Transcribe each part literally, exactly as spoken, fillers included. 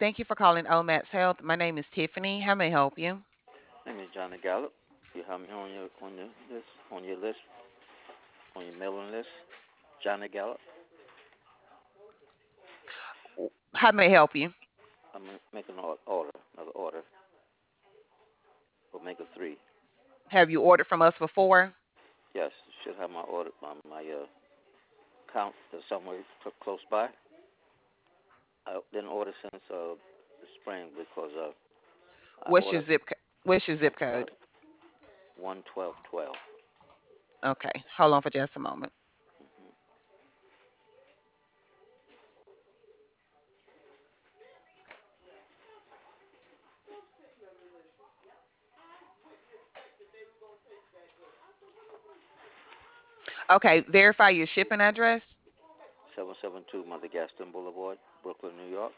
Thank you for calling Omax Health. My name is Tiffany. How may I help you? My name is Johnny Gallup. You have me on your on your list on your list on your mailing list. Johnny Gallup. How may I help you? I'm making an order, another order. We'll make it three. Have you ordered from us before? Yes, should have my order my my uh, account somewhere close by. I didn't order since uh, the spring because uh, I What's your ordered zip? co- What's your zip uh, code? one twelve twelve. Okay, hold on for just a moment. Mm-hmm. Okay, verify your shipping address. seven seven two Mother Gaston Boulevard, Brooklyn, New York.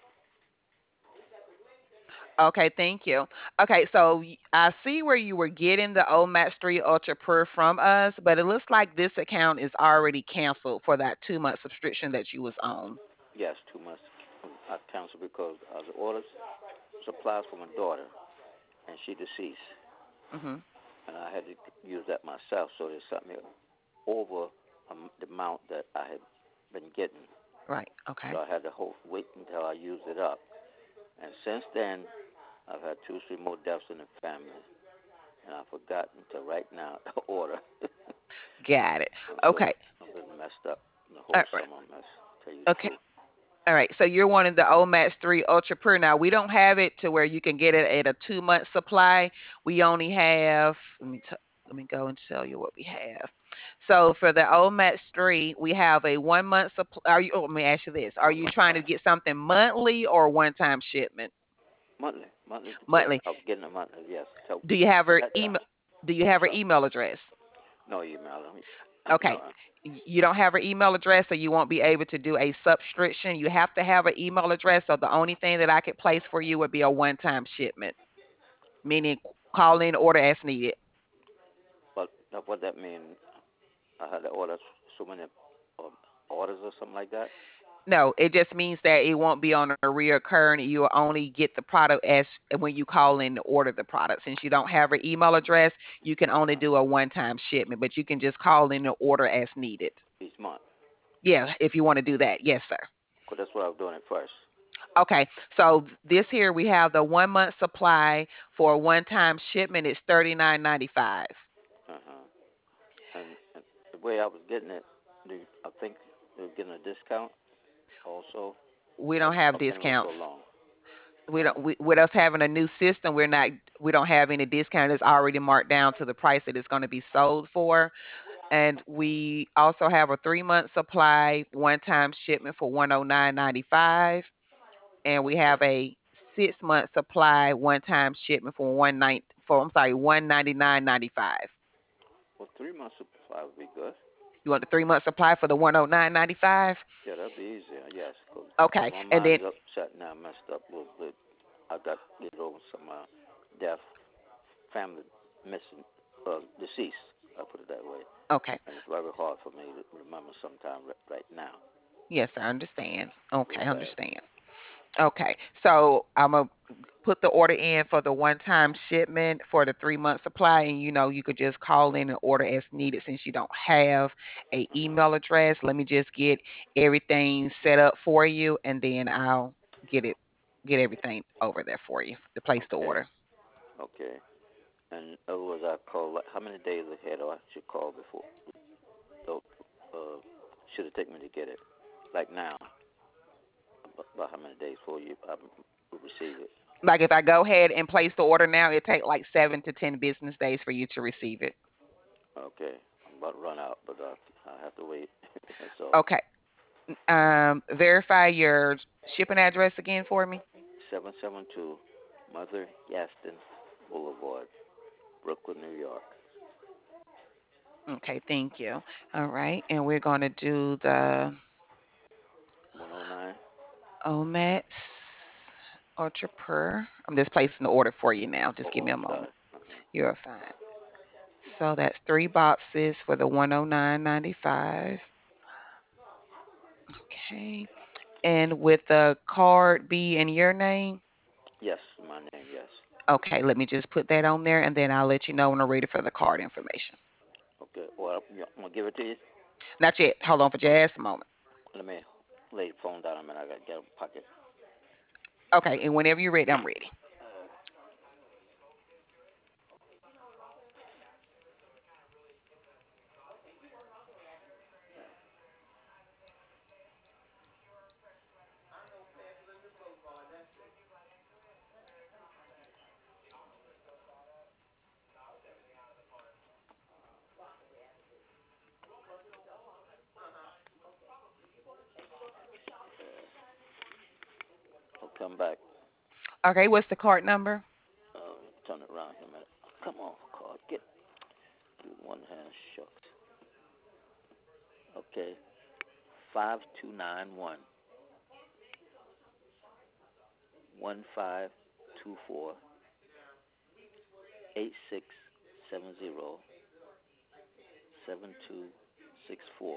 Okay, thank you. Okay, so y- I see where you were getting the old Max three Ultra Pure from us, but it looks like this account is already canceled for that two month subscription that you was on. Yes, two months. I canceled because I was ordered supplies for my daughter, and she deceased. Hmm. And I had to use that myself, so they sent me over um, the amount that I had been getting. Right. Okay. So I had to hold, wait until I used it up. And since then, I've had two, three more deaths in the family, and I've forgotten to right now order. Got it. I'm feeling, Okay. I'm feeling messed up. The All whole right. summer mess. Tell you the Okay. truth. All right, so you're wanting the O Max three Ultra Pure. Now, we don't have it to where you can get it at a two month supply. We only have, let me, t- let me go and tell you what we have. So for the O Max three, we have a one month supply. Are you, oh, let me ask you this. Are you trying to get something monthly or one time shipment? Monthly, monthly to get. Monthly. I was getting a monthly. Yes. So Do you have at her that email? time, Do you I'm have her sorry. email address? No email. I mean, Okay. no. Y- You don't have her email address, so you won't be able to do a subscription. You have to have an email address. So the only thing that I could place for you would be a one time shipment, meaning call in, order as needed. But what that mean? I had to order so many um, orders or something like that. No, it just means that it won't be on a reoccurring. You will only get the product as when you call in to order the product. Since you don't have her email address, you can only Uh-huh. do a one time shipment, but you can just call in and order as needed. Each month. Yeah, if you want to do that. Yes, sir. Cause that's what I was doing at first. Okay, so this here we have the one month supply for a one time shipment is thirty nine ninety five. Uh-huh. And, and the way I was getting it, the, I think they were getting a discount also. We But don't have I've been with so discounts. long. We Huh? don't we, with us having a new system, we're not we don't have any discount. It's already marked down to the price that it's going to be sold for. And we also have a three month supply, one time shipment for one oh nine ninety five. And we Okay. have a six month supply, one time shipment for one night for I'm sorry, one ninety nine ninety five. Well, three months supply would be good. You want the three month supply for the one oh nine ninety five? Yeah, that'd be easier. Yes, cause Okay. my And then mind's upset now, messed up a little bit. I got you know some uh, death, family missing, uh, deceased. I put it that way, okay. and it's very hard for me to remember sometime right, right now. Yes, I understand. Okay, Real I bad. understand. Okay. So I'm gonna put the order in for the one time shipment for the three month supply, and you know you could just call in and order as needed since you don't have a Uh-huh. email address. Let me just get everything set up for you, and then I'll get it get everything over there for you to place the Okay. order. Okay. And otherwise, I call. Like, how many days ahead do I should call before? So, uh, should it take me to get it? Like now, about, about how many days before you I will receive it? Like if I go ahead and place the order now, it take like seven to ten business days for you to receive it. Okay. I'm about to run out, but uh, I have to wait. So, Okay. Um, verify your shipping address again for me. seven seven two Mother Gaston Boulevard, Brooklyn, New York. Okay, thank you. All right, and we're going to do the one oh nine. Omex Ultra Pur. I'm just placing the order for you now. Oh, Just give oh, me a I'm sorry. moment. Uh-huh. You're fine. So that's three boxes for the one oh nine ninety-five. Okay. And with the card be in your name? Yes, my name. Yes. Okay, let me just put that on there and then I'll let you know when I'm ready for the card information. Okay. Well, I'm gonna give it to you. Not yet. Hold on for just a moment. Let me lay the phone down a minute. I gotta get a pocket. Okay, and whenever you're ready, I'm ready. I'll come back. Okay, what's the card number? Uh, Turn it around here a minute. Come on, card. Get one hand. Shucks. Okay. Five two nine one one five two four eight six seven zero seven two six four.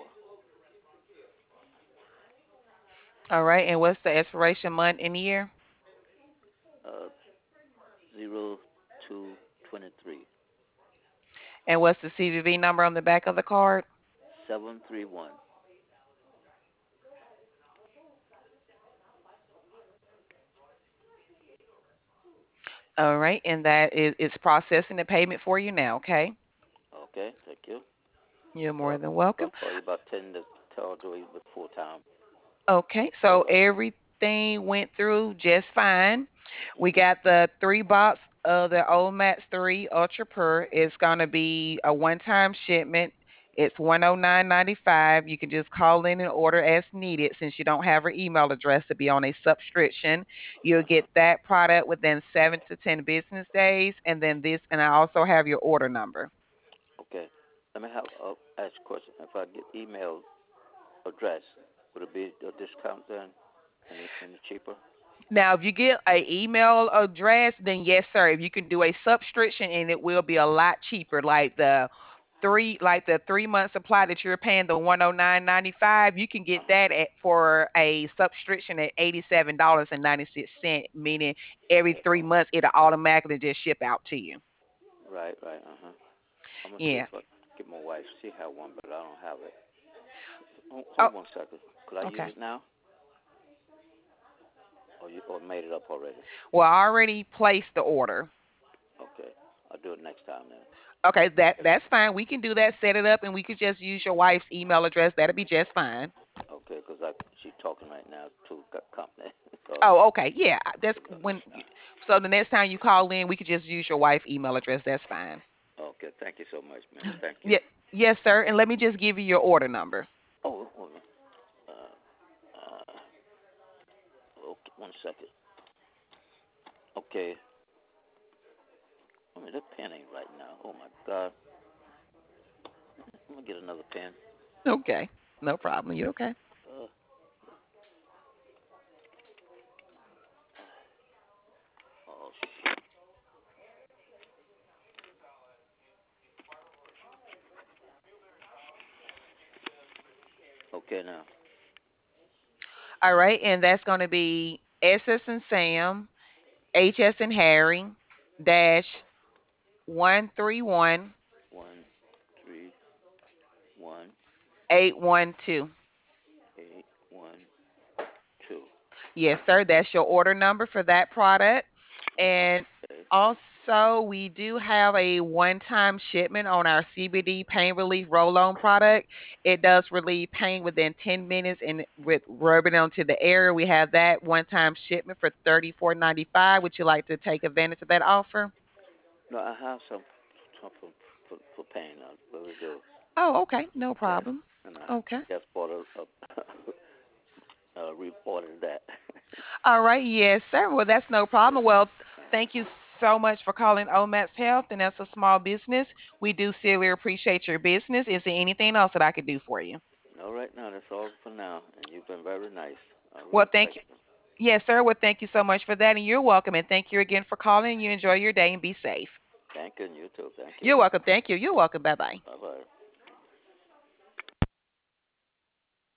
All right, and what's the expiration month and year? Uh, zero two twenty three And what's the C V V number on the back of the card? seven three one. All right, and that is it's processing the payment for you now, okay? Okay, thank you. You're So more I'll, than I'll welcome. call you about ten to twelve to before time. Okay, so Over. everything went through just fine. We Mhm. got the three box of the Old Max three Ultra Pure. It's gonna be a one-time shipment. It's one oh nine ninety-five. You can just call in and order as needed since you don't have her email address to be on a subscription. You'll Uh huh. get that product within seven to ten business days, and then this, and I also have your order number. Okay. Let me have uh, ask a question. If I get email address, would it be a discount then? Any any cheaper? Now, if you get a email address, then yes, sir. If you can do a subscription, and it will be a lot cheaper. Like the three, like the three month supply that you're paying the one oh nine ninety five, you can Uh get huh. that at for a subscription at eighty seven dollars and ninety six cent. Meaning every three months it'll automatically just ship out to you. Right, right. Uh huh. I'm gonna see if Yeah. I get my wife. She have one, but I don't have it. Hold, Oh, hold one second. Could I use okay. it now, or you or made it up already? Well, I already placed the order. Okay. I'll do it next time then. Okay, that Okay. that's fine. We can do that. Set it up, and we could just use your wife's email address. That'll be just fine. Okay, because I she's talking right now to the company. So Oh, okay. Yeah, that's uh, when. So the next time you call in, we could just use your wife email address. That's fine. okay. Thank you so much, man. Thank you. Yeah, yes, sir. And let me just give you your order number. Oh, hold on. Uh, uh, okay, one second. Okay. I mean, that pen ain't right now. Oh my God. I'm gonna get another pen. Okay, no problem. You okay? Uh, oh, shit. Okay, now. All right, and that's going to be S S and Sam, H S and Harry, dash one three one One, three, one, eight one two. eight, one, two. Yes, sir. That's your order number for that product. And Okay. also, we do have a one time shipment on our C B D pain relief roll on product. It does relieve pain within ten minutes and with rubbing onto the area. We have that one time shipment for thirty-four ninety-five. Would you like to take advantage of that offer? No, I have some, some for, for, for pain. I really do. Oh, okay. No Yes. problem. And I Okay. just bought a, a uh, reordered that. All right. Yes, sir. Well, that's no problem. Well, thank you so much for calling Omax Health, and that's a small business. We do sincerely appreciate your business. Is there anything else that I could do for you? All right, now that's all for now. And you've been very nice. I Well, really thank thank you. you. Yes, sir. Well, thank you so much for that, and you're welcome. And thank you again for calling. You enjoy your day and be safe. Thank you, and you too. Thank you. You're welcome. Thank you. You're welcome. Bye bye. Bye bye.